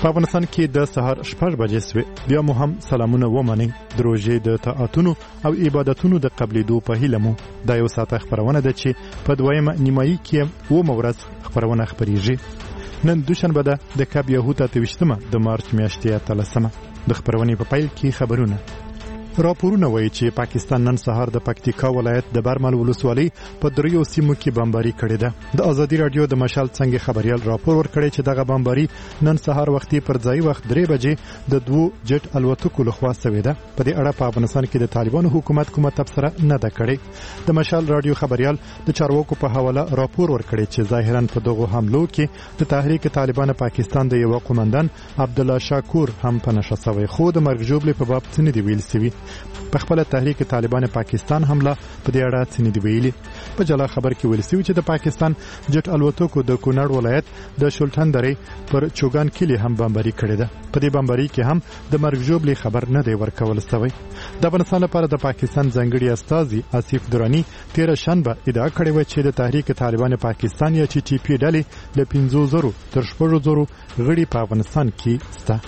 په افغانستان کې د سهار 6 بجې سوې. بیا مو هم سلامونه ومنئ. د روژې د طاعتونو او عبادتونو د قبلېدو په هیله مو دا یو ساعته خپرونه ده چې په دویمه نیمایي کې 9 ورځ خپرونه خپریږي. نن دوشنبه ده د کب یهود 28 د مارچ میاشتې 13. د خپرونې په پیل کې خبرونه. راپورونه وایي چې پاکستان نن سهار د پکتیکا ولایت د برمل ولسوالۍ په دریو سیمو کې بمباري کړې ده. د ازادي رادیو د مشال څنګه خبريال راپور ورکړی چې دغه بمباري نن سهار وختي پر ځای وخت 3 بجې د 2 جټ الوتکو لخوا شوې ده. په دې اړه په افغانستان کې د طالبانو حکومت کومه تبصره نه ده کړې. د مشال رادیو خبريال د چارواکو په حواله راپور ورکړی چې ظاهرا په دغه حملو کې د تحریک طالبان پاکستان د یو قومندان عبد الله شاکور هم په نشه شوی، خو د مرګ جوړې په باب څه نه دی ویل شوی. په خپل تحریک طالبان پاکستان حمله په دې اړه څه نه دی ویلي. په جلا خبر کې ویل شوی چې د پاکستان جټ الوتکو د کونړ ولایت د شولټن درې پر چوغان کلی هم بمباري کړې ده. په دې بمباري کې هم د مرګ جوړې خبر نه دی ورکول شوی. د افغانستان لپاره د پاکستان ځانګړي استازي آصف درانی 13 شنبه ادعا کړې و چې د تحریک طالبان پاکستان یا ټي ټي پی ډلې له 50,000 تر 60,000 غړي په افغانستان کې شته.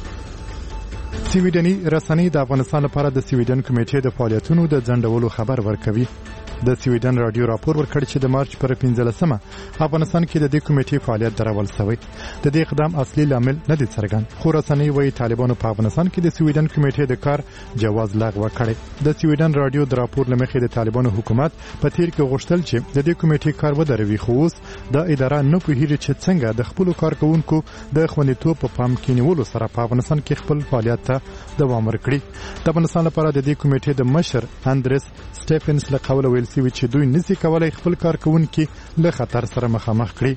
سویډني رسنۍ د افغانستان لپاره د سویډن کمیټې د فعالیتونو د ځنډولو خبر ورکوي. د سویډن رادیو راپور ورکړ چې د مارچ پر 15 افغانستان کې د دې کمیټې فعالیت درول شوی. د دې اقدام اصلي لامل نه دی څرګند، خو رسنۍ وايي طالبانو په افغانستان کې د سویډن کمیټې د کار جواز لغوه کړی. د سویډن رادیو د راپور لمخې د طالبانو حکومت په تیر کې غوښتل چې د دې کمیټې کار ودروي، خو اوس د اداره نه پوهیږي چې څنګه د خپل کارکونکو د خوندیتوب په پام کې نیولو سره په افغانستان کې خپل فعالیت ته دوام ورکړي. د افغانستان لپاره د دې کمیټې د مشر اندریس سټیفنس له قوله ویل شوی چې دوی نسي کولای خپل کارکونکو له خطر سره مخامخ کړي.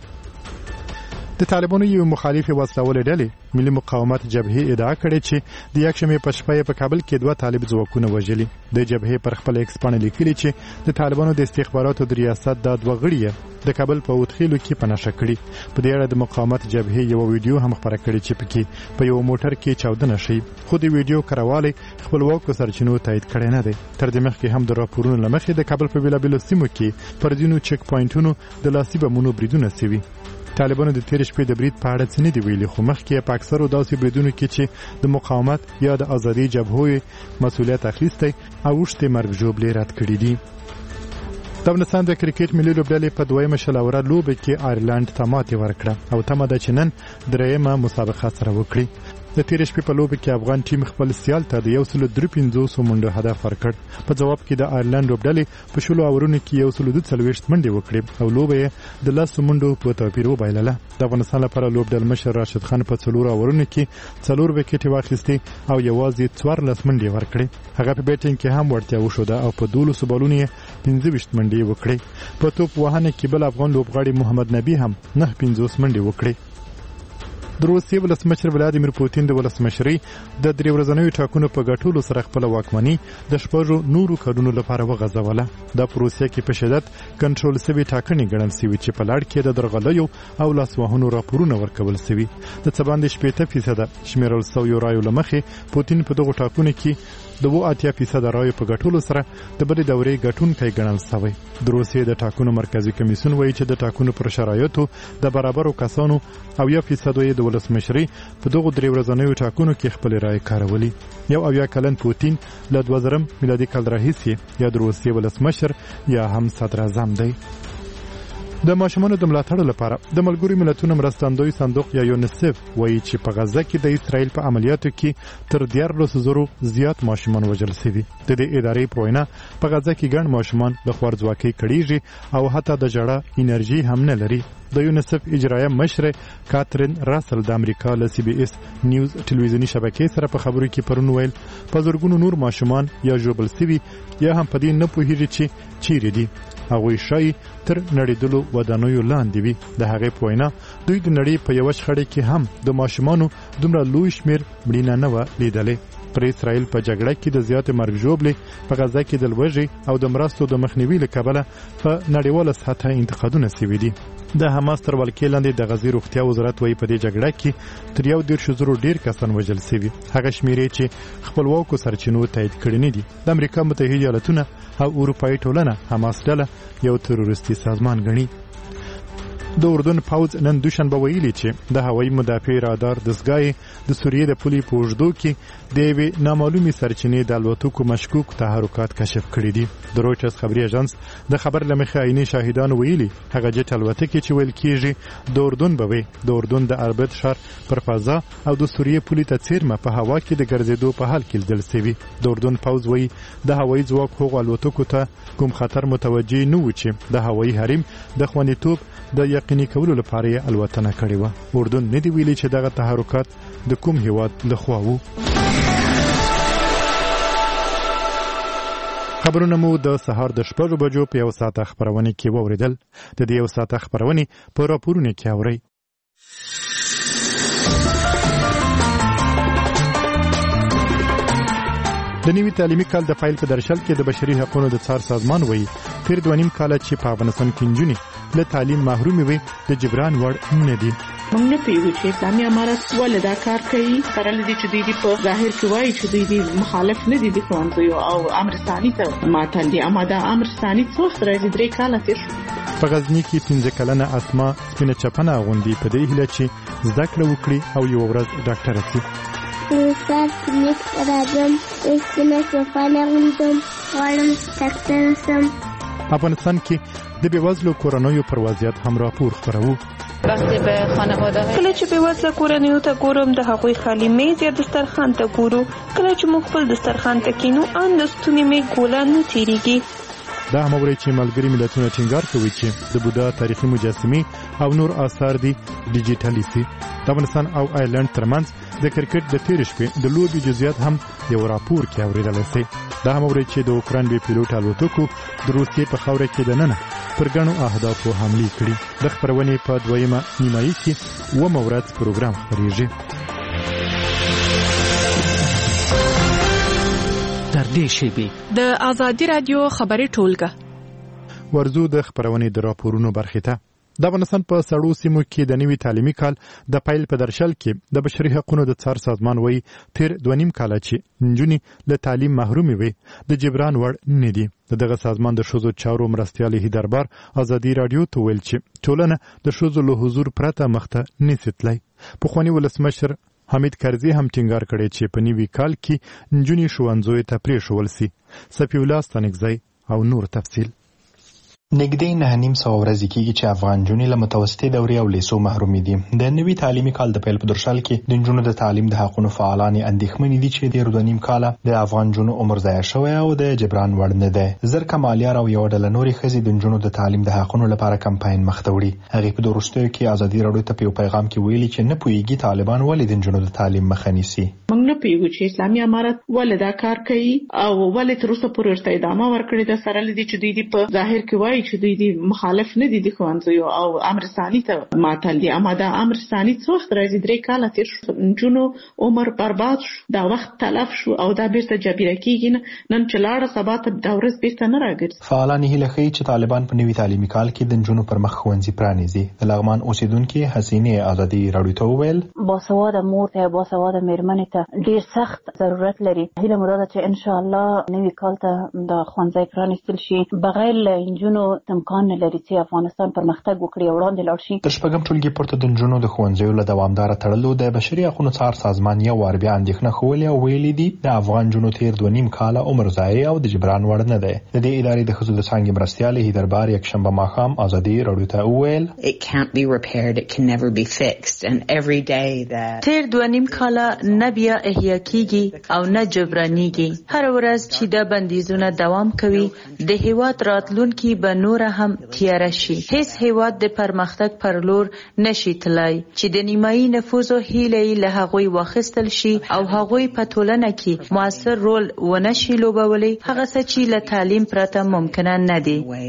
د طالبانو یو مخالف وسلواله ډلې ملي مقاومت جبهه ادعا کړې چې د یکشنبه په شپه په کابل کې 2 طالب ځواکونه وژلي. د جبهه پر خپل ایکس باندې لیکلي چې د طالبانو د استخباراتو د ریاست د 2 غړي د کابل په وټخیلو کې پناه کړي. په دې اړه د مقاومت جبهه یو ویډیو هم خبره کړې چې پکې په یو موټر کې چاودنه شي، خو د ویډیو کارواله خپلواکو سرچینو تایید کړي نه دي. تر دې مخکې هم د راپورونو لمخې د کابل په بیلابیلو سیمو کې پر ځینو چک پوینټونو د لاسي بمونو بریدونه شوي. طالبانو د تیر شپې د برید په اړه څه نه دی ویلي، خو مخکې په اکثرو داسې بریدونو کې چې د مقاومت یا د ازادي جبهې مسؤلیت اخیستی او وشته مرګ جوړې رد کړې دي. د افغانستان د کرکټ ملي لوبډلې په دویمه شلوره لوبه کې آیرلند ته ماتې ورکړه او تمه ده چې نن درېیمه مسابقه سره وکړي. د تیر شپې په لوبه کې افغان ټیم خپل سیال ته د 153 منډو هدف ورکړ. په جواب کې د آیرلند لوبډلې په شلو اورونو کې 142 منډې وکړې او لوبه یې د 10 منډو په توپیر وبایلله. د افغانستان لپاره لوبډل مشر راشد خان په 4 اورونو کې 4 وکټې واخیستې او یوازې 14 منډې ورکړې. هغه په بیټینګ کې هم ورتیا وشوده او په 12 بالونو یې 25 منډې وکړې. په توپ وهنه کې بل افغان لوبغاړي محمد نبی هم 9 منډې وکړې. د روسیې ولسمشر ولادیمیر پوتین د ولسمشرۍ د 3 ورځنیو ټاکنو په ګټلو سره خپل واکمني د 6 نورو کډونو لپاره وغځوله. د روسیې کې په شدت کنټرول شوی ټاکنې ګڼل شوی چې په لړ کې د درغلیو او لاسوهنو راپورونه ورکول شوی. د څه باندې 80% شمیرل شوی رایو لمخې پوتین په دغه ټاکنو کې د 80% رایو په ګټلو سره د بلې دورې ګټونکی ګڼل شوی. د روسیې د ټاکنو مرکزی کمیسیون وایي چې د ټاکنو پر شرایطو د برابرو کسانو او 1% د ولسمشرۍ په دغه 3 ورځنیو ټاکنو کې خپل رائے کارولي. 1 کلن پوتین له 2000 میلادي کال راهیسې یا د روسیې ولسمشر یا هم صدر اعظم دی. د ماشومانو د ملاتړ لپاره د ملګرو ملتونو مرستندوی صندوق یا یونیسف وایي چې په غزه کې د اسرائیل په عملیاتو کې تر 14,000 زیات ماشومان وژل شوي. د دې ادارې په وینا په غزه کې ګڼ ماشومان د خوارځواکۍ کړيږي او حتی د جړه انرژي هم نه لري. د یونیسف اجرایه مشر کاترین راسل د امریکا له CBS نیوز ټلویزیونی شبکې سره په خبرو کې پرون ویل په زورګونو نور ماشومان یا ژوبل شوي یا هم په دې نه پوهیږي چې چیرې دي. هغه شای تر نړیدلو ودانیو لاندې وي. د هغې په وینا دوی د نړۍ په یو شخړه کې هم د ماشومانو دومره لوی شمیر مړینه نه و لیدلې. پر اسرائیل په جګړه کې د زیات مرګ جوړې په غزه کې د لوږې او د مرستو د مخنیوي لپاره په نړیواله سطح انتقادونه شوي دي. د حماس تر ولکې لاندې د غزې روغتیا وزارت وایي په دې جګړه کې تر 1,000 ډیر کسان وژل شوي. هغه شمیرې چې خپلواکو سرچینو تایید کړي نه دي. د امریکا متحده ایالاتونه او اروپایي ټولنه حماس ډله یو تروریستي سازمان ګڼي. د اردن پوځ نن دوشنبه ویلي چې د هوایي مدافع رادار دستګاه د سوریې د پولې په اوږدو کې د یوې نامعلومې سرچینې د الوتکو مشکوک تحرکات کشف کړي دي. د رویټرز خبري اژانس د خبر له مخې عیني شاهدانو ویلي هغه جټ الوتکې چې ویل کېږي د اردن به وي د اردن د اربد ښار پر فضا او د سوریې پولې ته څیرمه په هوا کې د ګرځېدو په حال کې لیدل شوي. د اردن پوځ وایي د هوایي ځواک هغو الوتکو ته کوم خطر متوجه نه و چې د هوایي حریم د خوندیتوب د یقیني کولو لپاره یې الوتنه کړې وه. اردن نه دی ویلي چې دغه تحرکات د کوم هیواد لخوا وو. خبرونه مو د سهار د 6 بجو په 1 ساعت خبرونه کې واوریدل. د دې 1 ساعت خبرونه په راپورونه کې اورئ. د نوي تعلیمي کال د پیل په درشل کې د بشري حقوقو د څار سازمان وایي تیر 2.5 کاله چې په افغانستان کې نجونې له تعلیم محرومې وي د جبران وړ نه دي. موږ نه پیږو چې اسلامي امارت ولې دا کار کوي سره لدی چې دوی په ظاهر کې وایي چې دوی مخالف نه دي د ښوونځیو او امر ثاني ته ماتل دي. اما دا امر ثاني څو سره 3 کاله تیر شو. په غزنی کې 15 کلنه اسما سپینه چپنه غوندي په دې هیله چې زده کړه وکړي او یو ورځ ډاکټره شي. استاد نیک راځم اسمه صفانه غوندم غواړم ډاکټر شم. افغانستان کې د بېوزلو کورنیو پر وضعیت هم راپور خپروو. وقتی به خانواده کله چې بېوزله کورنیو ته ګورم د هغوی خالي میز یا دسترخوان ته ګورو کله چې موږ خپل دسترخوان ته کینو ان د ستوني مې ګوله نه تیریږي. دا هم اوري چې ملګري ملتونه ټینګار کوي چې د بودا تاریخي مجسمې او نور آثار دي ډیجیټالي سي. د افغانستان او آیرلند ترمنځ د کرکټ د تیر شپې د لوبي جزئیات هم یو راپور کې اوریدل شي. دا هم اوري چې د اوکران بي پیلوټ الوتکو د روسیې په خاوره کې د ننه پر ګڼو اهدافو حمله کړې. د خبرونې په دویمه نیمایي کې و مورد پروګرام خبريږي. در دې شیبې د آزادي رادیو خبري ټولګه ورزو د خبرونې د راپورونو برخه ته. د افغانستان په سړو سیمو کې د نوي تعلیمي کال د پیل په درشل کې د بشري حقوقو د څار سازمان وایي تیر 2.5 کاله چې نجونې له تعلیم محرومې وي د جبران وړ نه دي. دغه سازمان د ښځو چارو مرستیال هیدربار آزادي رادیو ته ویل چې ټولنه د ښځو له حضور پرته مخته نشي تللی. پخواني ولسمشر حمید کرزي هم ټینګار کړی چې په نوي کال کې نجونې ښوونځیو ته پرېښول سي. صفي الله ستانکزی او نور تفصیل. نږدې 9.5 ورځې کېږي چې افغان نجونې له متوسطې دورې او لیسو محرومې دي. د نوي تعلیمي کال د پیل په درشل کې د نجونو د تعلیم د حقونو فعالان اندېښمن دي چې تیر 2.5 کاله د افغان نجونو عمر ضایع شوی او د جبران وړ نه دی. زرکه مالیار او یو ډله نورې ښځې د نجونو د تعلیم د حقونو لپاره کمپاین مخته وړي. هغې په وروستیو کې آزادي راډیو ته په یو پیغام کې ویلي چې نه پوهېږي طالبان ولې د نجونو د تعلیم مخه نیسي. موږ نه پیږو چې اسلامي امارت ولې دا کار کوي او ولې تر اوسه پورې ورته ادامه ورکړې ده سره لدی چې دوی په ظاهر کې وایي چې دوی مخالف نه دي د ښوونځیو او امر ثاني ته ماتل دي. اما دا امر ثاني څو وخت راځي 3 کاله تیر شو. نجونو عمر برباد شو. دا وخت تلف شو او دا بیرته جبیره کیږي. نن چې لاړه سبا ته دا ورځ بیرته نه راګرځي. فعالان هیله کوي چې طالبان په نوي تعلیمي کال کې د نجونو پر مخ ښوونځي پرانیزي. د لغمان اوسیدونکو حسینه آزادي راډیو ته وویل باسواده مور ته باسواده مېرمنې ته ډیر سخت ضرورت لري. هیله مراده چې ان شاء الله نوي کال ته د ښوونځي پرانیستل شي. بغیر له نجونو امکان نه لري چې افغانستان پرمختګ وکړي او وړاندې لاړ شي. د شپږم ټولګي پورته د نجونو د ښوونځیو له دوامدار تړلو د بشري حقوقو څار سازمان یو وار بیا اندېښنه ښولې او ویلي دي د افغان نجونو تیر 2.5 کاله عمر ضایع او د جبران وړ نه دی. د دې ادارې د ښځو د څانګې مرستیال هیدربار یکشنبه ماښام آزادي راډیو ته وویل It can't be repaired, it can never be fixed, and every day that تیر 2.5 کاله نه بیا احیا کیږي او نه جبرانیږي. هر ورځ چې د بندیزونه دوام کوي د هیواد راتلونکي به نور هم تیاره شي. هیڅ هیواد د پرمختګ پر لور نشي تلای چې د نیمایي نفوذو هیله له هغوی واخیستل شي او هغوی په ټولنه کې موثر رول ونشي لوبولی. هغه څه چې له تعلیم پرته ممکن نه دي. د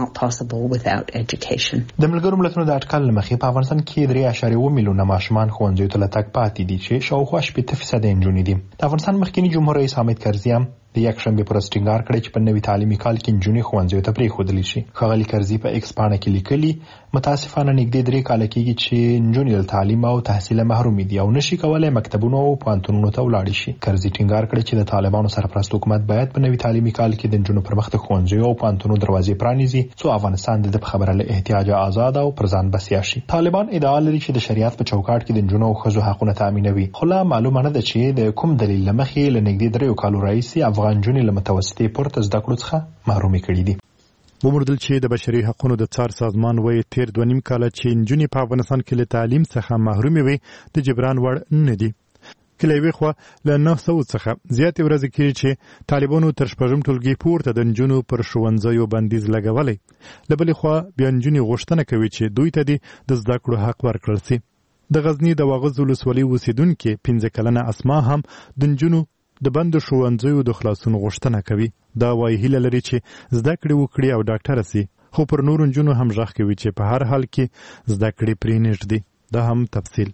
ملګرو ملتونو د اټکل مخې په افغانستان کې 3.1 میلیونه ماشومان ښوونځیو ته تګ پاتې دي چې شاوخوا 80% نجونې دي. د افغانستان مخکنی جمهور رئیس حامد کرزي هم د د یک شنبه پر ټینګار کړی چې په نوي تعلیمي کال کې نجونې ښوونځیو ته پرېښودل شي. ښاغلي کرزي په ایکس پاڼه کې لیکلي متاسفانه نږدې 3 کاله کېږي چې نجونې له تعلیم او تحصیل محروم دي او نشي کولای مکتبونو او پوهنتونونو ته ولاړ شي. کرزي ټینګار کړی چې د طالبانو سرپرست حکومت باید په نوي تعلیمي کال کې د نجونو پر مخ د ښوونځیو او پوهنتونونو دروازې پرانیزي څو افغانستان د خبره له احتیاج آزاد او پر ځان بسیا شي. طالبان ادعا لري چې د شریعت په چوکاټ کې د نجونو او ښځو حقونه تامینوي، خو لا معلومه نه ده چې د کوم دلیل له مخې له نږدې 3 کالو راهیسې افغان نجونې له متوسطې پورته زده کړو څخه محرومې کړي دي. وموندل چې د بشري حقوقو د څار سازمان وایي تیر 2.5 کاله چې نجونې په افغانستان کې له تعلیم څخه محرومې وي د جبران وړ نه دي. کله یې خو له 900 څخه زیات ورځې کېږي چې طالبانو تر شپږم ټولګي پورته د نجونو پر ښوونځیو بندیز لګولی. له بلې خوا بیا نجونې غوښتنه کوي چې دوی ته د زده کړو حق ورکړل شي. د غزني د واغظ ولسوالۍ اوسیدونکې 15 کلنه اسما هم د نجونو د بندو ښوونځیو د خلاصون غوښتنه کوي. دا وایي هیله لري چې زده کړې وکړي او ډاکټره سي، خو پر نورو نجونو هم غږ کوي چې په هر حال کې زده کړې پرې نږدې. دا هم تفصیل.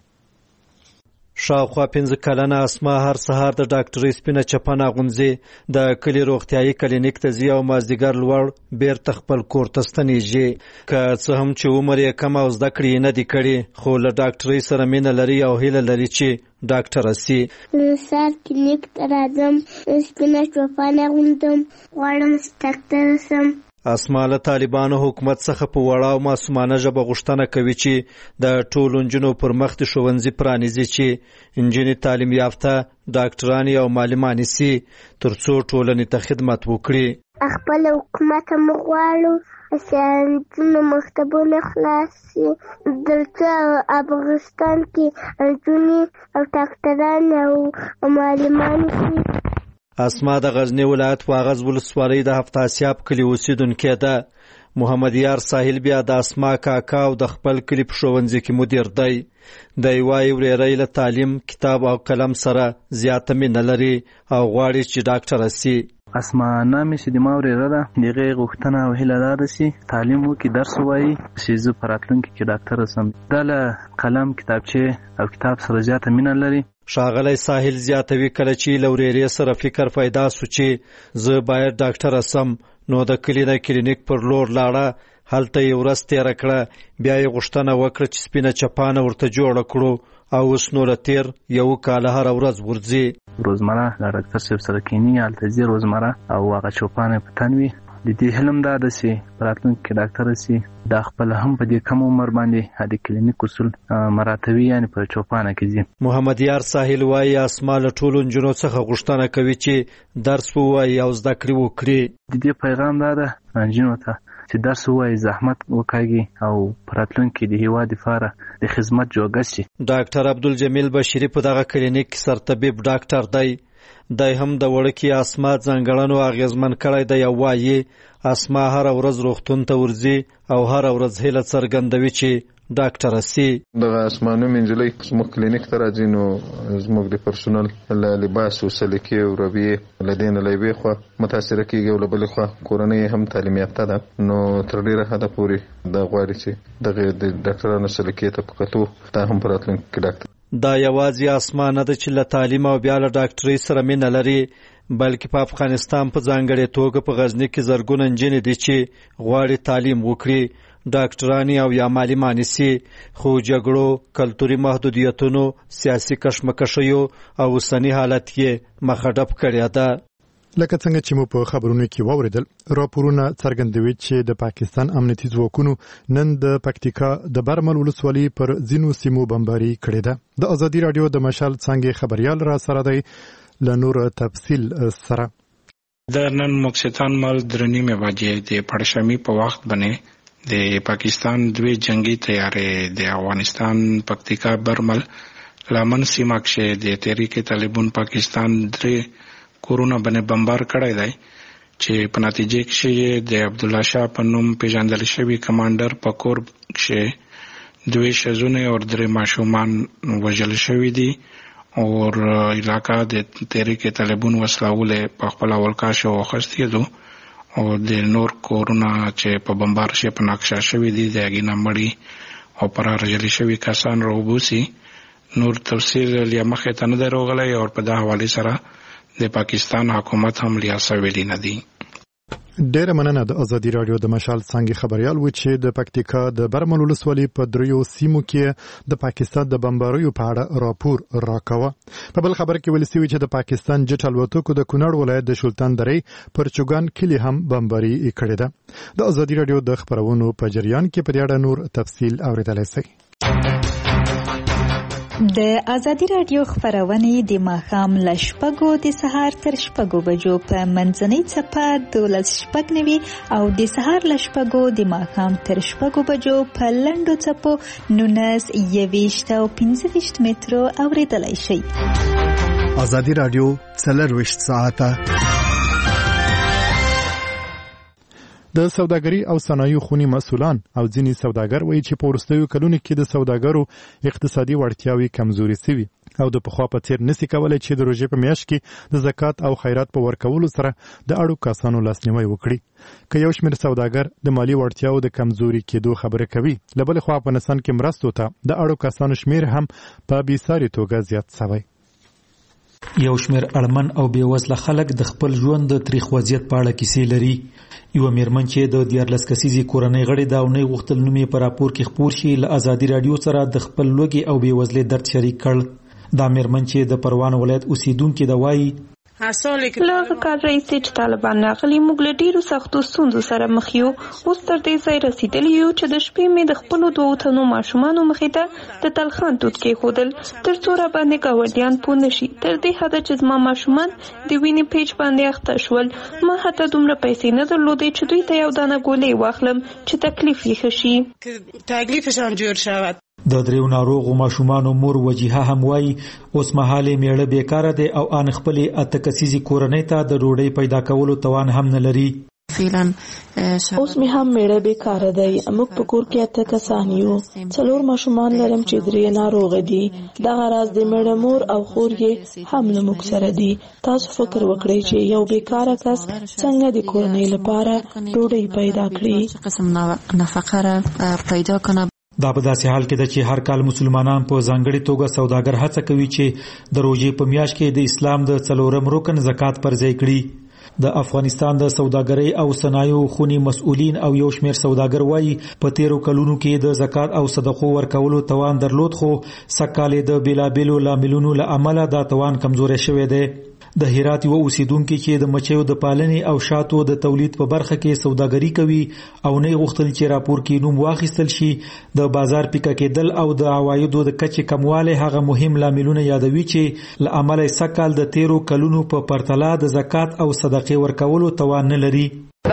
شاوخوا 15 کلنه اسما هر سهار د ډاکټرۍ سپینه چپنه اغوندي، د کلي روغتیايي کلینیک ته ځي او مازدیګر لوړ بیرته خپل کور ته ستنیږي. که څه هم چې عمر یې کم او زده کړې نه دي کړي، خو له ډاکټرۍ سره مینه لري او هیله لري چې ډاکټره سي. سهار کلینیک ته راځم، سپینه چپنه اغوندم، غواړم ډاکټره سم. اسما له طالبانو حکومت څخه په وړه او معصومانه ژبه غوښتنه کوي چې د ټولو نجونو پر مخ د ښوونځي پرانیزي چې نجونې تعلیم یافته ډاکټرانې او معلمانې سي تر څو ټولنې ته خدمت وکړي. خپل حکومت هم غواړو چې نجونو مکتبونه خلاص شي، دلته افغانستان کې نجونې او ډاکټران او معلمان شي. اسما د غزنی ولایت واغظ ولسوالۍ د هفت اسیاب کلي اوسیدونکې ده. محمد یار ساحل بیا د اسما کاکا او د خپل کلي په ښوونځي کې مدیر دی. دی وایي ورېری له تعلیم، کتاب او قلم سره زیاته مینه لري او غواړي چې ډاکټره سي. اسما نامې چې د ما ورېره ده، د هغې غوښتنه او هیله دا ده چې تعلیم وکړي، درس ووایي چې زه په راتلونکي کې ډاکټره سم. دا له قلم، کتابچې او کتاب سره زیاته مینه لري. ښاغلی ساحل زیاتوي کله چې له ورېرې سره فکر پیدا سو چې زه باید ډاکټره سم، نو د کلي د کلینیک پر لور لاړه. هلته یې ورځ تېره کړه، بیا یې غوښتنه وکړه چې سپینه چپانه ورته جوړه کړو او اوس نو له تېر 1 کاله هره ورځ ورځي. روزمره له ډاکټر صاحب سره کینی، هلته ځي روزمره او هغه چوپانه په تن وي. د دې حلم دا ده چې په راتلونکي کې ډاکټره سي. دا خپل هم په دې کم عمر باندې د کلینیک اصول مراتبي یعنې په چوپانه کې ځي. محمد یار ساحل وایي اسما له ټولو نجونو څخه غوښتنه کوي چې درس ووایي او زده کړې وکړي. د دې پیغام دا ده نجونو ته چې درس ووایي، زحمت وکاږي او په راتلونکي د هېواد لپاره د خدمت جوګه شي. ډاکټر عبدالجمیل بشیري په دغه کلینیک کې سرطبیب ډاکټر دی. دی هم د وړکې اسما ځانګړنو اغېزمن کړی دی او وایي اسما هره ورځ روغتون ته ورځي او هره ورځ هیله څرګندوي چې ډاکټره سي. دغه اسما نومې نجلۍ زموږ کلینیک ته راځي، نو زموږ د پرسونل له لباس او سلیقې او رویې له دې نه له یوې خوا متاثره کېږي او له بلې خوا کورنۍ هم تعلیم یافته ده، نو تر ډېره حده پورې دا غواړي چې دغه د ډاکټرانو سلیقې ته په کتو دا هم په راتلونکي کې ډاکټر. دا یوازې اسما نه ده چې له تعلیم او بیا له ډاکټرۍ سره مینه لري، بلکې په افغانستان په ځانګړې توګه په غزني کې زرګونه نجونې دي چې غواړي تعلیم وکړي، ډاکټرانې او یا معلمانې سي، خو جګړو، کلتوري محدودیتونو، سیاسي کشمکشیو او اوسني حالت یې مخه ډپ کړې ده. لکه څنګه چې مو په خبرونو کې واوریدل، راپورونه څرګندوي چې د پاکستان امنیتي ځواکونو نن د پکتیکا د برمل ولسوالۍ پر ځینو سیمو بمباري کړې ده. د ازادي رادیو د مشال څنګه خبريال را سره دی له نور تفصیل سره. د نن مکستان مال درنیمه بجې د پړشمی په وخت باندې د پاکستان دوی جنگي تیارې د افغانستان پکتیکا برمل لمن سیمه کې د تحریک طالبان پاکستان درې کورونه باندې بمبار کړی دی چې په نتیجه کې د عبد الله شاه په نوم پیژندل شوی کمانډر په کور کې 2 شزونه او 3 ماشومان وژل شوی دي او علاقہ د تحریک طالبان وسلاولې په خپل ولکاش او خستېدو او د نور کورونه چې په بمبار شي په نقشه شوی دي د اګینا مړی او پر راجل شوی کسان روبوسی. نور تفصیل لیا مخه ته نه دروغلی او په دا حواله سره د پاکستان حکومت هم لیاسه ویلي نه دي. ډیره مننه د ازادي رادیو د مشال څنګه خبريال و چې د پکتیکا د برمل ولسوالۍ په دریو سیمو کې د پاکستان د بمباریو په اړه راپور راکاوه. په بل خبر کې ولسی چې د پاکستان جټ الوتکو د کونړ ولایت د شلتان درې پر چوغان کلی هم بمباری کړې ده. د ازادي رادیو د خبرونو په جریان کې په اړه نور تفصیل اوریدلای شئ. د ازادي رادیو خبرونه د ماښام له 6 د سهار تر 6 بجو په منځنۍ څپه 12:09 او د سهار له 6 د ماښام تر 6 بجو په لنډو څپو 19 او 15 مترو اوریدلای شئ. ازادي رادیو 24 ساعته د سوداګري او صنایعو خونی مسؤلان او ځینی سوداګر وایي چې په وروستیو کلونو کې د سوداګرو اقتصادي وړتیاوې کمزوري شوي او د پخوا په څیر نسی کولای چې د روژې په میاشت کې د زکات او خیرات په ورکولو سره د اړو کسانو لاسنیوي وکړي. که یو شمېر سوداګر د مالی وړتیاو د کمزوري کېدو خبره کوي، لبل خو افغانستان کې مرستو ته د اړو کسانو شمیر هم په بیساري توګه زیات شوی. یو شمېر اړمن او بېوزله خلک د خپل ژوند د تریخ وضعیت په اړه کیسې لري. یو میرمن چې د 14 کسیزې کورنۍ غړي دا ونې غوښتل نوم یې په راپور کې خپور شي، له ازادي رادیو سره د خپل لوږې او بېوزلۍ درد شریک کړ. دا میرمن چې د پروان ولایت اوسیدونکې ده وایي له کال راهیسې چې طالبان راغلي موږ له ډېرو سختو ستونزو سره مخ یو. اوس تر دې ځای رسېدلي یو چې د شپې مې د خپلو 2 تنو ماشومانو مخې ته د تلخان دود کېښودل تر څو راباندې ګاونډیان پوه نه شي. تر دې حده چې زما ماشومان د وینې پیچ باندې اخته شول. ما حتی دومره پیسې نه درلودې چې دوی ته یو دانه ګولۍ واخلم چې تکلیف یې ښه شي. تکلیفشان جوړ شود. د دریو ناروغو ماشومانو مور وجیها هم وایي اوس مهال میړه بیکاره دی او ان خپلې 8 کسیزې کورنۍ ته د ډوډۍ پیدا کولو توان هم نه لري. اوس می هم میړه بیکاره دی. موږ په کور کې 8 کسان یو. 4 ماشومان لرم چې 3 ناروغ دي. دغه راز د میړه مور او خور یې هم له موږ سره دي. تاسو فکر وکړئ چې یو بیکاره کس څنګه د کورنۍ لپاره ډوډۍ پیدا کړي. قسم نفقه پیدا کنه. دا په داسې حال کې ده چې هر کال مسلمانان په ځانګړي توګه سوداګر هڅه کوي چې د روژې په میاشت کې د اسلام د 4م رکن زکات پر ځای کړي. د افغانستان د سوداګرۍ او صنایعو خونی مسؤلین او یو شمېر سوداګر وایي په 13 کلونو کې د زکات او صدقو ورکولو توان درلود، خو سکه‌کالې د بیلابیلو لاملونو له امله دا توان کمزوری شوی دی. د هرات یو اوسیدونکو چې د مچیو د پالنې او شاتو د تولید په برخه کې سوداګري کوي او نه غوښتل چې راپور کې نوم واخیستل شي، د بازار پیکه کېدل او د عوایدو د کچې کمواله هغه مهم لاملونه یادوي چې له امله سکه‌کال د 13 کلونو په پرتله د زکات او صدقې ورکولو توان نه لري.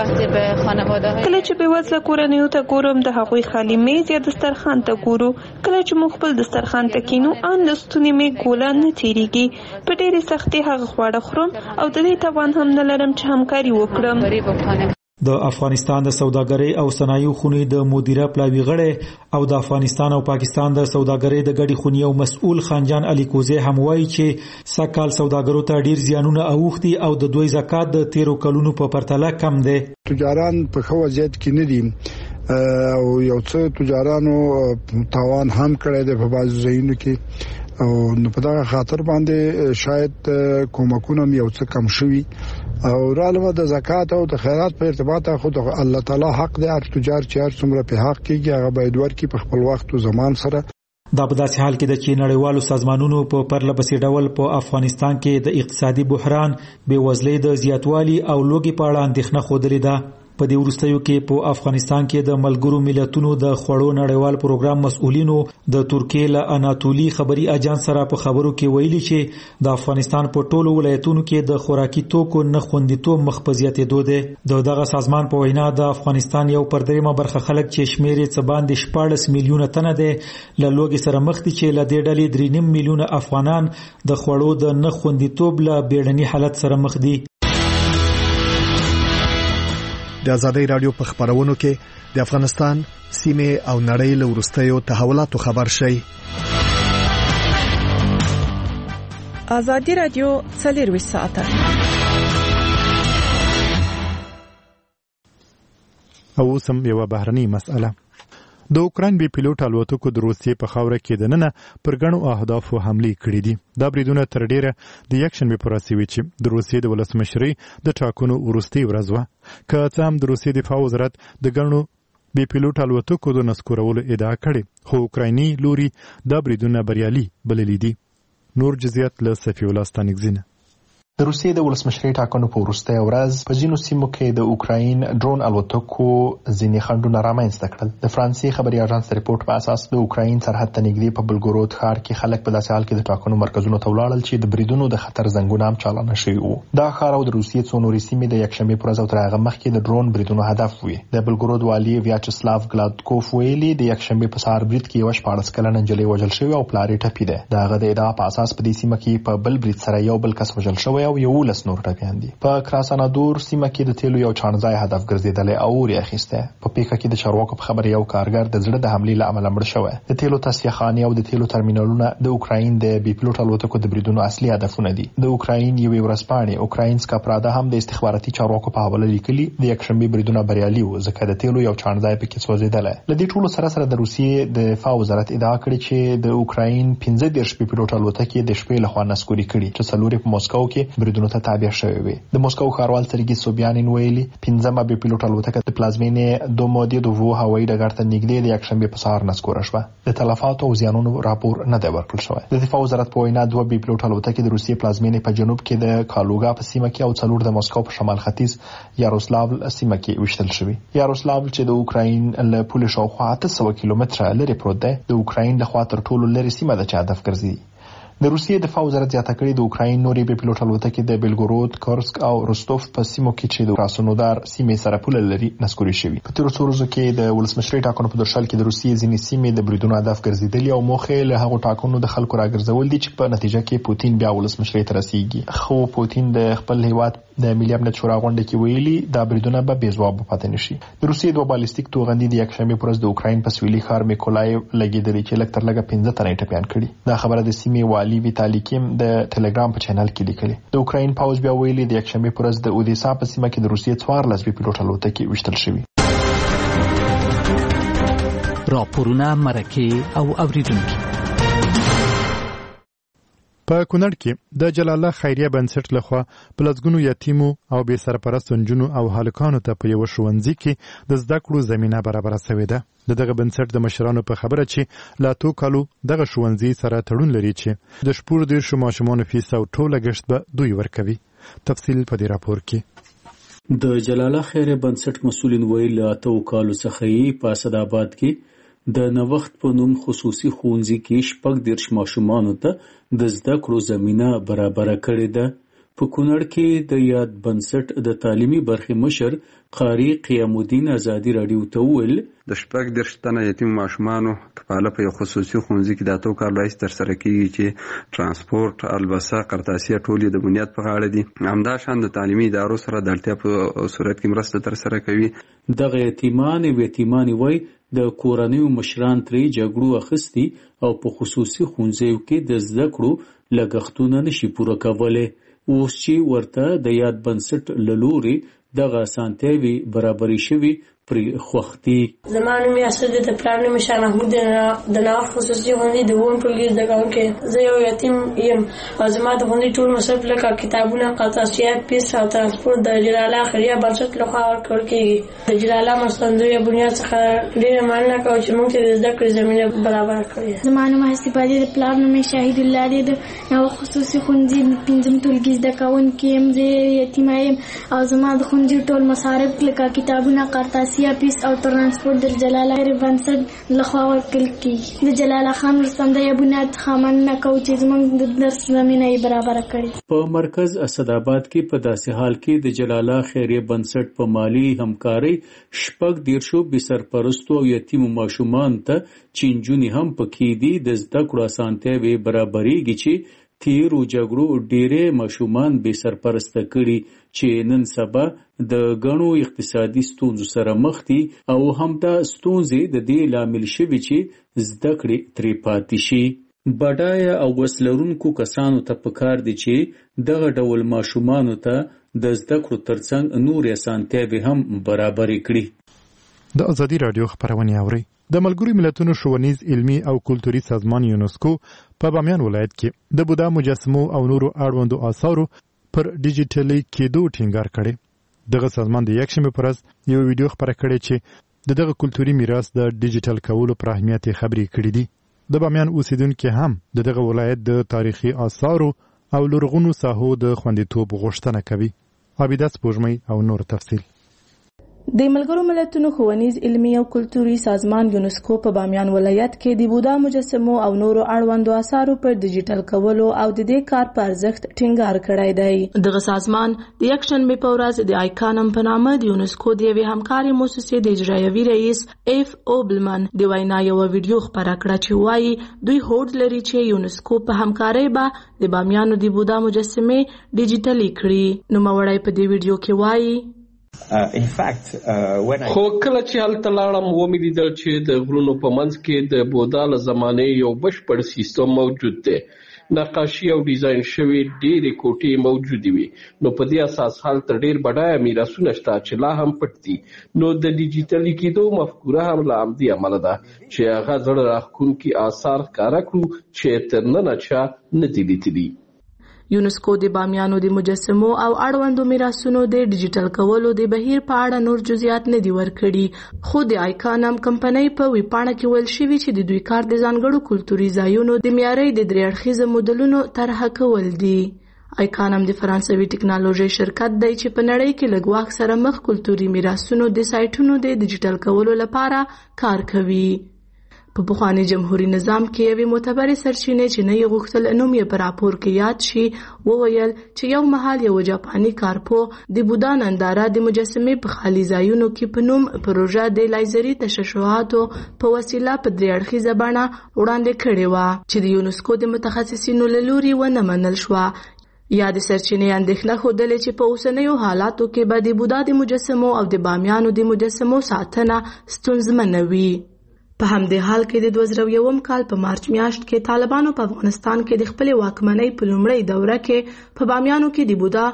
کله چې بېوزله کورنیو ته ګورم د هغوی خالي میز یا دسترخوان ته ګورو. کله چې موږ خپل دسترخوان ته کینو ان له ستوني مې ګوله نه تېرېږي. په ډېرې سختۍ هغه خواړه خورم او د دې توان هم نه لرم چې همکاري وکړم. د افغانستان د سوداګرۍ او صنایعو خونې د مدیره پلاوي غړی او د افغانستان او پاکستان د سوداګرۍ د ګډې خونې او مسؤل خانجان علي کوزی هم وایي چې سکه‌کال سوداګرو ته ډیر زیانونه اوښتي او د دوی زکات د 13 کلونو په پرتله کم دی. تجاران په ښه وضعیت کې نه دي او یو څه تجارانو تاوان هم کړی دی په بعضو ځایونو کې او نو په دغه خاطر باندې شاید کومکونه یو څه کم شوي او رالمه د زکات او د خیرات په ارتباط خود الله تعالی حق دی. هر تجار چې هر څومره په حق کېږي هغه باید ورکړي په خپل وخت او زمان سره. دا په داسې حال کې ده چې نړیوالو سازمانونو په پرله پسې ډول په افغانستان کې د اقتصادي بحران، بېوزلۍ د زیاتوالي او لوږې په اړه اندېښنه ښودلې ده. په دې وروستیو کې په افغانستان کې د ملګرو ملتونو د خوړو نړیوال پروګرام مسؤلینو د ترکیې له اناتولي خبري اجانس سره په خبرو کې ویلي چې د افغانستان په ټولو ولایتونو کې د خوراکي توکو نه خوندیتوب مخ په زیاتېدو دی. دغه سازمان په وینا د افغانستان یو پر دریمه برخه خلک چې شمېر یې څه باندې 14 میلیونه تنه دی له لوږې سره مخ دي چې له دې ډلې 3.5 میلیونه افغانان د خوړو د نه خوندیتوب له بیړني حالت سره مخ دي. د ازادي رادیو په خبرونو کې د افغانستان سیمه او نړۍ له وروستیو تحولاتو خبر شي. ازادي رادیو 24 ساعته او سم یو بهرني مسأله. د اوکراین بي پیلوټ الوتکو د روسیې په خاوره کې دننه پر ګڼو اهدافو حملې کړې دي. دا بریدونه تر ډیره د یکشنبې پر ورځ وشوي چې د روسیې د ولسمشرۍ د ټاکنو وروستۍ ورځ وه. که څه هم د روسیې دفاع وزارت د ګڼو بي پیلوټ الوتکو د نسکورولو ادعا کړې، خو اوکرایني لوري دا بریدونه بریالي بللي دي. نور جزئیات له صفي الله ستانکزینه. د روسیې د ولسمشرۍ ټاکنو په وروستۍ ورځ په ځینو سیمو کې د اوکراین ډرون الوتکو ځینې خنډونه رامنځته کړل. د فرانسې خبري اژانس رپورټ په اساس د اوکراین سرحد ته نږدې په بلګورود ښار کې خلک په داسې حال کې د ټاکنو مرکزونو ته ولاړل چې د بریدونو د خطر زنګونه هم چالانه شوي وو. دا ښار او د روسیې څو نورې سیمې د یکشنبې پر ورځ او تر هغه مخکې د ډرون بریدونو هدف وي. د بلګورود والي ویاچسلاو ګلادکوف ویلي د یکشنبې په سهار برید کې یو 14 کلنه نجلۍ وژل شوې او پلار یې ټپي دی. د هغه د ادعا په اساس په دې سیمه کې په بل برید سره یو بل کس وژل شوی او 11 نور ټپیان دي. په کراسانادور سیمه کې د تیلو یو چانځای هدف ګرځیدلی او اور یې اخیسته. په پیښه کې د چارواکو په خبر یو کارګر د زړه د حملې له امله مړ شوی. د تیلو تصفیه خانې او د تیلو ترمینالونه د اوکراین د بي پیلوټ الوتکو د بریدونو اصلي هدفونه دي. د اوکراین یوې ورځپاڼې اوکراینسکا پرادا هم د استخباراتي چارواکو په حواله لیکلي د یکشنبې بریدونه بریالي وو ځکه د تیلو یو چانځای پکې سوځېدلی. له دې ټولو سره د روسیې د دفاع وزارت ادعا کړې چې د اوکراین 15 بي پیلوټ الوتکې د شپې لخوا نسکوري کړي چې څلورې په موسکو کې بریدونو ته تابع شوې وي. د موسکو ښاروال سرګي سوبیانین ویلي 15 بي پیلوټ الوتکه د پلازمینې دومودیدوو هوایي ډګر ته نږدې د یکشنبې په سهار نسکوره شوه. د تلفاتو او زیانونو راپور نه دی ورکړل شوی. د دفاع وزارت په وینا 2 بي پیلوټ الوتکې د روسیې پلازمینې په جنوب کې د کالوګا په سیمه کې او 4 د موسکو په شمال ختیځ یاروسلاو سیمه کې وشتل شوی. یاروسلاو چې د اوکراین له پولې شاوخوا 800 کیلومتره لري پروت دی، د اوکراین له خوا تر ټولو لرې سیمه ده چې هدف ګرځي. د روسیې دفاع وزارت زیاته کړې د اوکراین نورې بي پیلوټ الوتکې د بلګورود، کورسک او روستوف په سیمو کې چې د کراسنودار سیمې سره پوله لري نسکوري شوي. په تیرو څو ورځو کې د ولسمشرۍ ټاکنو په درشل کې د روسیې ځینې سیمې د بریدونو هدف ګرځېدلې او موخه له هغو ټاکنو د خلکو راګرځول دي چې په نتیجه کې پوتین بیا ولسمشرۍ ته رسیږي. خو پوتین د خپل هیواد د ملي امنیت شورا غونډه کې ویلي دا بریدونه به بې ځوابه پاتې نشي. د روسیې دوه بالستیک توغندي د یکشنبې پر ورځ د اوکراین په سویلي ښار میکولایو لګېدلې چې لږ تر لږه 15 تنه ټپیان کړي. دا خبره د سیمې والي ویتالي کیم د ټلګرام په چینل کې لیکلي. د اوکراین پوځ بیا ویلي د یکشنبې پر ورځ د اودیسا په سیمه کې د روسیې 14 بي پیلوټ الوتکې وشتل شوي. راپورونه مرکه او اوریدونکو. په کونړ کې د جلال الله خیریه بنسټ لخوا په لسګونو یتیمو او بې سرپرستو نجونو او هلکانو ته په یو ښوونځي کې د زده کړو زمینه برابره شوې ده. دغه بنسټ د مشرانو په خبره چې لا تو کالو دغه ښوونځي سره تړون لري چې د شپږ دیرشو ماشومانو فیس او ټوله ګشت به دوی ورکوي. تفصیل په دې راپور کې. د جلال الله خیریه بنسټ مسؤلین ویل لا تو کالو څخه په اسداباد کې د نوښت په نوم خصوصي ښوونځي کې 14 ماشومانو ته د زده کړو زمینه برابره کړې ده. په کونړ کې د یاد بنسټ د تعلیمي برخې مشر قاری قیام الدین ازادي رادیو ته ویل د 14 تنه یتیم ماشومانو کفاله په خصوصي ښوونځي کې د اتو کال راځي تر سره کیږي چې ترانسپورت، البسه، قرطاسیه ټول د بنیاد په غاړه دي. همدا شان د تعلیمي ادارو سره د اړتیا په صورت کې مرسته تر سره کوي. دغه یتیمان وای د کورنیو مشران ترې جګړو اخیستي او په خصوصي ښوونځیو کې د زده کړو لګښتونه نشي پوره کولی. اوس چې ورته د یاد بنسټ له لوري دغه اسانتیاوې برابرې شوي پرې خوښ دي. زما نوم یاسر دی، د پلار نوم شاه محمود دی، د نوښت خصوصي ښوونځي د اووم ټولګي زده کوونکی. زه یو یتیم یم او زما د ښوونځي ټول مصرف لکه کتابونه، قرطاسیه، فیس او ترانسپورت د جلال الله خیریه بنسټ لخوا ورکول کیږي. د جلال الله مرستندویه بنیاد څخه ډېره مننه کوم چې موږ ته د زده کړې زمینه برابره کړې. زما نوم حسیبه دی، د پلار نوم شهید الله دی، د نوښت خصوصي ښوونځي پنځم ټولګي زده کوونکی یم. زه یتیمه یم او زما د ښوونځي ټول مصارف لکه کتابونه، قرطاسیه، فیس او ترانسپورت د جلال الله بنسټ لخوا ورکول کیږي. د جلال الله خان مرستندویه بنیاد څخه مننه کوم چې زموږ د درس زمینه یې برابره کړې. په مرکز اسداباد کې په داسې حال کې د جلال الله خیریه بنسټ په مالی همکاري 14 بې سرپرستو او یتیمو ماشومان ته چې نجونې هم پکې دي د زده کړو اسانتیاوې برابرېږي چې تیرو جګړو ډېرې ماشومان بې سرپرسته کړي چې نن سبا د غنو اقتصادي ستونزو سره مخ دي او همدا ستونزې د دې لامل شوي چې زده کړې ترې پاتې شي. بډایه او وسلرونکو کسانو ته پکار دي چې دغه ډول ماشومانو ته د زده کړو ترڅنګ نور اسانتیاوې هم برابرې کړي. د ازادي رادیو خبرونه اوري. د ملګرو ملتونو ښوونیز علمي او کلتوري سازمان یونسکو په بامیان ولایت کې د بودا مجسمو او نورو اړوندو آثارو پر ډیجیټلي کېدو ټینګار کړي. دغه سازمان د یکشنبه پر ورځ یو ویډیو خبره کړې چې دغه کلتوري میراث د ډیجیټل کولو پر اهمیت خبرې کړې دي. د بامیان اوسیدونکو هم دغه ولایت د تاریخي آثارو او لرغونو ساحو د خوندیتوب غوښتنه کوي. عابده سپوږمۍ او نور تفصیل. د ملګرو ملتونو ښوونیز علمي او کلتوري سازمان یونسکو په بامیان ولایت کې د بودا مجسمو او نورو اړوندو آثارو پر ډیجیټل کولو او د دې کار په ارزښت ټینګار کړی دی. دغه سازمان د یکشنبه په ورځ د آیکانم په نامه د یونسکو د یوې همکاري مؤسسې د اجرایوي رئیس ایف اوبلمن د وینا یو ویډیو خبره کړه چې وایي دوی هوډ لري چې یونسکو په همکارۍ به د بامیانو د بودا مجسمې ډیجیټلي کړي. نوموړی په دې ویډیو کې وایي خو کله چې هلته لاړم ومې لیدل چې د غرونو په منځ کې د بودا له زمانې یو بشپړ سیستم موجود دی. نقاشي او ډیزاین شوی ډېرې کوټې موجودې وي. نو په دې اساس هلته ډېر بډایه میراثونه شته چې لا هم پټ دي. نو د ډیجیټلي کېدو مفکوره هم له همدې امله ده چې هغه زړه راښکونکي آثار ښکاره کړو چې تر ننه چا نه دي لیدلي. یونسکو د بامیانو د مجسمو او اړوندو میراثونو د ډیجیټل کولو د بهیر په اړه نور جزئیات نه دي ورکړي. خو د آیکانم کمپنۍ په ویبپاڼه کې ویل شوي چې د دوی کار د ځانګړو کلتوري ځایونو د معیاري د درې اړخیزه مدلونو طرح کول دي. آیکانم د فرانسوي ټکنالوژي شرکت دی چې په نړۍ کې له ګواښ سره مخ کلتوري میراثونو د سایټونو د ډیجیټل کولو لپاره کار کوي. په پخواني جمهوریت نظام کې یوې معتبرې سرچینې چې نه یې غوښتل نوم یې په راپور کې یاد شي وویل چې یو مهال یو جاپاني کارپوه د بودا ننداره د مجسمې په خالي ځایونو کې په نوم پروژه د لایزري تشعشعاتو په وسیله په درې اړخیزه بڼه وړاندې کړې وه چې د یونسکو د متخصصینو له لوري ونه منل شوه. یا د سرچینې اندېښنه ښودلې چې په اوسنیو حالاتو کې به د بودا د مجسمو او د بامیانو د مجسمو ساتنه ستونزمنه وي. په همدې حال کې د 2001 کال په مارچ میاشت کې طالبانو په افغانستان کې د خپل واکمنۍ په لومړۍ دوره کې په بامیانو کې د بودا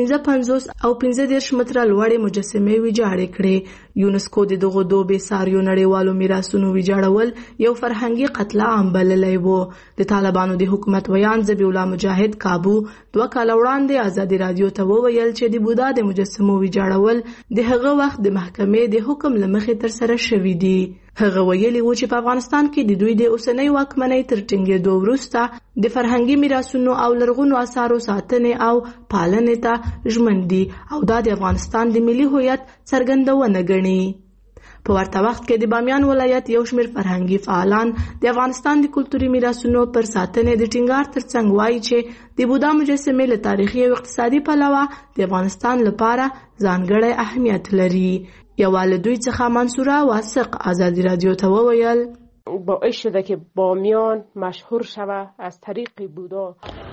55 او 35 متره لوړې مجسمې ویجاړې کړې. یونسکو د دغو دوه بېساریو نړیوالو میراثونو ویجاړول یو فرهنګي قتل عام بللی و. د طالبانو د حکومت ویان ذبیح الله مجاهد کابو 2 کاله وړاندې ازادي رادیو ته وویل چې د بودا د مجسمو ویجاړول د هغه وخت د محکمې د حکم له مخې ترسره شوي دي. هغه ویلي و چې په افغانستان کې د دوی د اوسنۍ واکمنۍ تر ټینګېدو وروسته د فرهنګي میراثونو او لرغونو آثارو ساتنې او پالنې ته ژمن دي او دا د افغانستان د ملي هویت څرګندونه ګڼي. په ورته وخت کې د بامیان ولایت یو شمېر فرهنګي فعالان د افغانستان د کلتوري میراثونو پر ساتنې د ټینګار ترڅنګ وایي چې د بودا مجسمې له تاریخي او اقتصادي پلوه د افغانستان لپاره ځانګړی اهمیت لري. یواله دوی څخه منصوره واسق ازادي رادیو ته وویل باعث شده که بامیان مشهور شوه از طریق بودا.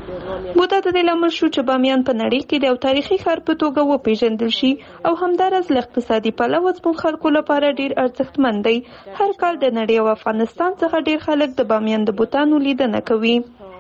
بودا د دې لامل شو چې بامیان په نړۍ کې د یو تاریخي ښار په توګه وپیژندل شي او همداراز له اقتصادي پلوه زموږ خلکو لپاره ډیر ارزښتمن دی. هر کال د نړۍ او افغانستان څخه ډیر خلک د بامیان د بوتانو لیدنه کوي.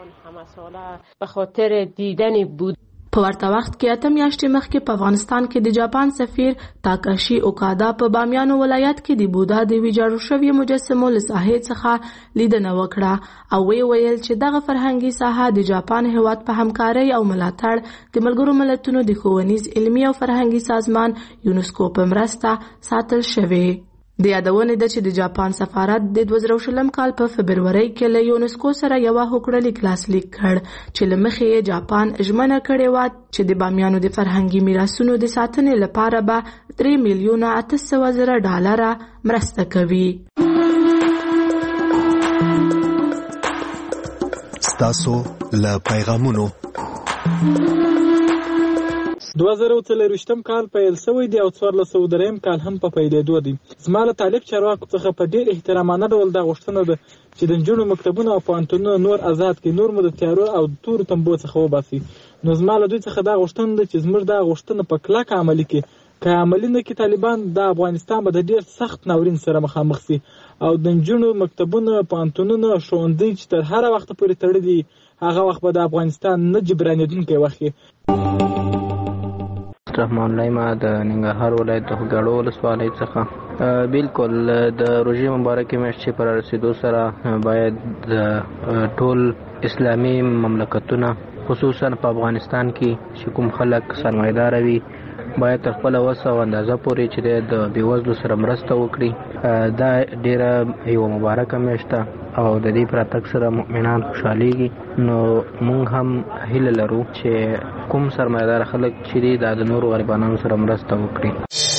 به خاطر دیدن بود. په ورته وخت کې 8 میاشتې مخکې په افغانستان کې د جاپان سفیر تاکاشي اوکادا په بامیانو ولایت کې د بودا د ویجاړو شویو مجسمو له ساحې څخه لیدنه وکړه او ویل چې دغه فرهنګي ساحه د جاپان هیواد په همکارۍ او ملاتړ د ملګرو ملتونو د ښوونیز علمي او فرهنګي سازمان یونسکو په مرسته ساتل شوی. د یادونه ده چې د جاپان سفارت د 2020 کال په فبرورۍ کې له یونسکو سره یو هوکړه لاسلیک کړ چې له مخې جاپان ژمنه کړې و چې د بامیانو د فرهنګي میراثونو د ساتنې لپاره به $3,800,000 مرسته کوي. ستاسو له پیغامونو 2023 کال پیل شوی دی او 1403 کال هم په پیلېدو دی. زما له طالب چارواکو څخه په ډېر احترامانه ډول دا غوښتنه ده چې د نجونو مکتبونه او پوهنتونونه نور آزاد کړي، نور مو د تیارو او تورو تنبو څخه وباسي. نو زما له دوی څخه دا غوښتنه ده چې زموږ دا غوښتنه په کلکه عملي کړي. که عملي نه کړي طالبان، د افغانستان به د ډېر سخت ناورین سره مخامخ شي او د نجونو مکتبونه، پوهنتونونه، ښوونځي چې تر هر وخت پورې تړلي هغه وخت به د افغانستان نه جبرانېدونکی وخت رحمان الله ما د ننګرهار ولایت د خوږاړو ولسوالۍ څخه بالکل د روژې مبارکې میاشت چې پر رسیدو سره باید ټول اسلامي مملکتونه خصوصا په افغانستان کې چې کوم خلک سرمایدار وي باید خپل وس او اندازه پورې چې د بیوزلو سره مرسته وکړي. دا ډیره یو مبارکه میاشت او د دې پراتک سره مؤمنان خوشاليږي. نو موږ هم هیله لرو چې کوم سرمایدار خلک چې د نورو غریبانو سره مرسته وکړي.